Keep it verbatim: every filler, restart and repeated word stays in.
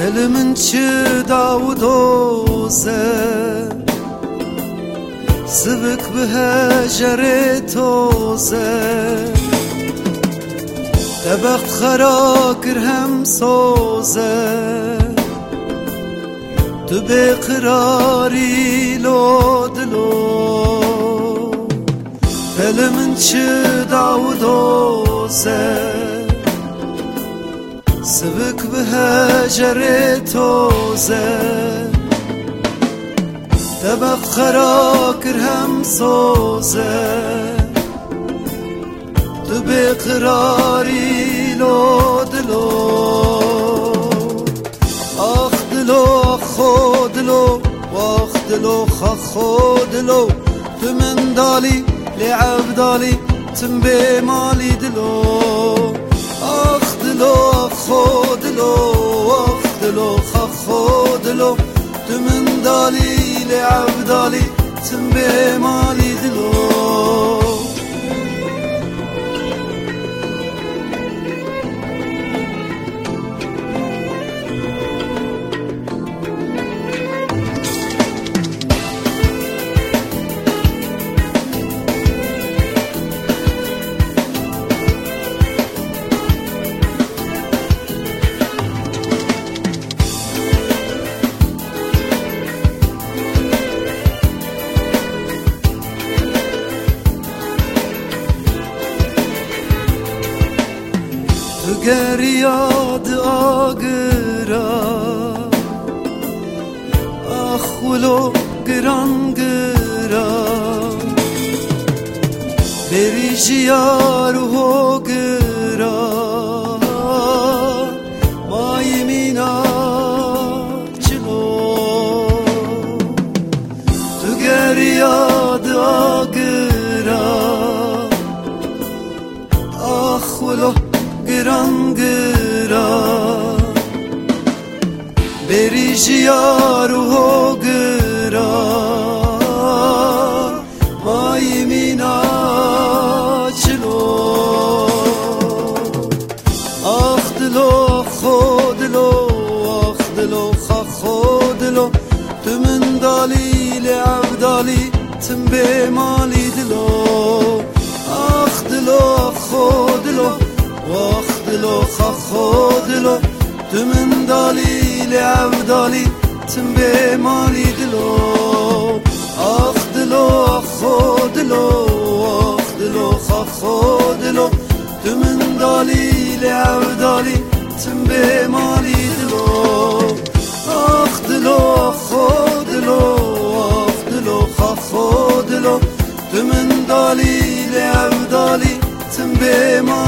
من چه داود و زه سبک به هجر توزه دبخت خرا کر هم سوزه تو بقراری لو دلو دل من چه داود و زه سبک به هجر توزه دبخت خرا کر هم سوزه تو بقراری لو دلو آخ دلو خو دلو واخ دلو خخو دلو تو من دالي لعب دالي تنبي مالي دلو آخ دلو خو دلو واخ دلو خخو دلو تو من دالي لعب دالي تنبي مالي دلو گر یاد آگرا آخولو گران گرا بری جیارو هو گرا مای مینا چلو تو گر یاد آگرا آخولو گران گرا بری جیارو هو گرا مای مینا چلو آخ دلو خو دلو آخ دلو خخو دلو تو من دالی لعب دالی تنبي مالي دلو آخ دلو خو دلو واخ دلو خخو دلو تو من دالي لعب دالي تنبي مالي دلو آخ دلو خو دلو واخ دلو خخو دلو تو من دالي لعب دالي تنبي مالي دلو آخ دلو خو دلو واخ دلو خخو دلو تو من دالي لعب دالي تنبي مالي